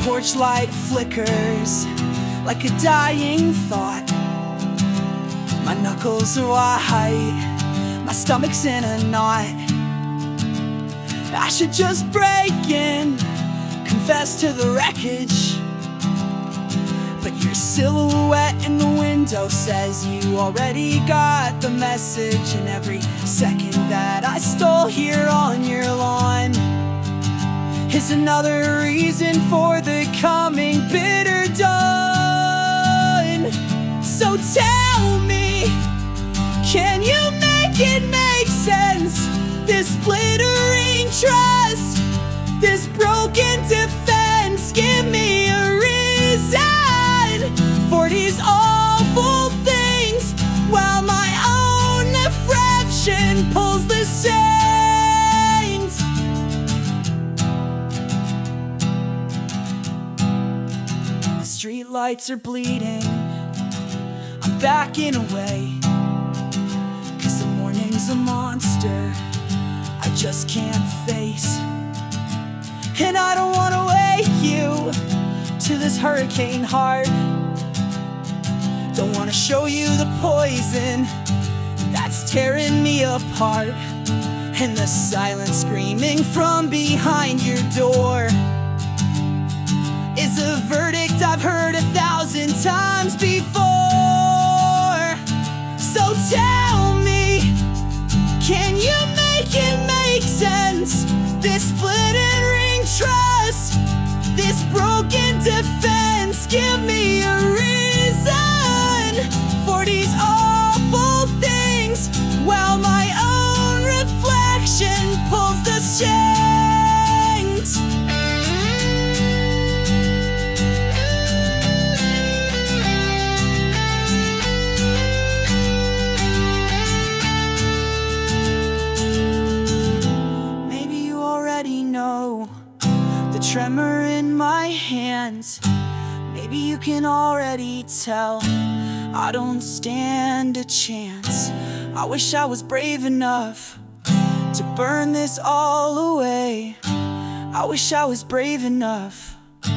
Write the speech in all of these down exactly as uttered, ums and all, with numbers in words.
porch light flickers like a dying thought. My knuckles are white, my stomach's in a knot. I should just break in, confess to the wreckage, but your silhouette in the window says you already got the message. And every second that I stole here on your lawn is another reason for the coming bitter dawn. So tell me, can you make it make sense? This splintering trust, this broken defense, give me a reason for these awful things, while my own reflection pulls the strings. The street lights are bleeding, I'm backing away, 'cause the morning's a monster I just can't face. And I don't wanna wake you to this hurricane heart. Don't wanna show you the poison that's tearing me apart. And the silence screaming from behind your door is a verdict I've heard a thousand times before. So tell me, can you make it make sense? This splintering trust, this broken defense, give me a reason for these awful things, while my own reflection pulls the strings. Maybe you already know the tremor in my hands. Maybe you can already tell I don't stand a chance. I wish I was brave enough to burn this all away. I wish I was brave enough,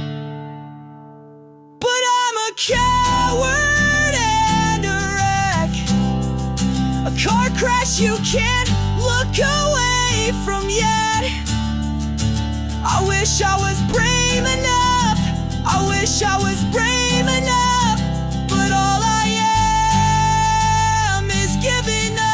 but I'm a coward and a wreck, a car crash you can't look away from yet. I wish I was brave enough, I wish I was brave enough, but all I am is giving up.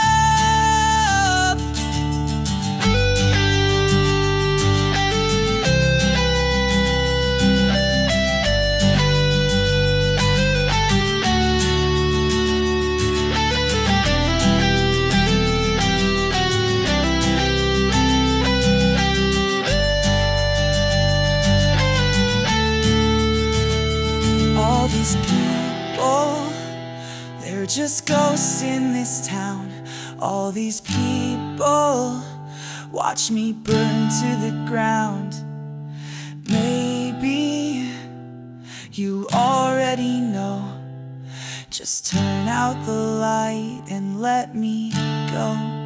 All these people, they're just ghosts in this town. All these people watch me burn to the ground. Maybe you already know. Just turn out the light and let me go.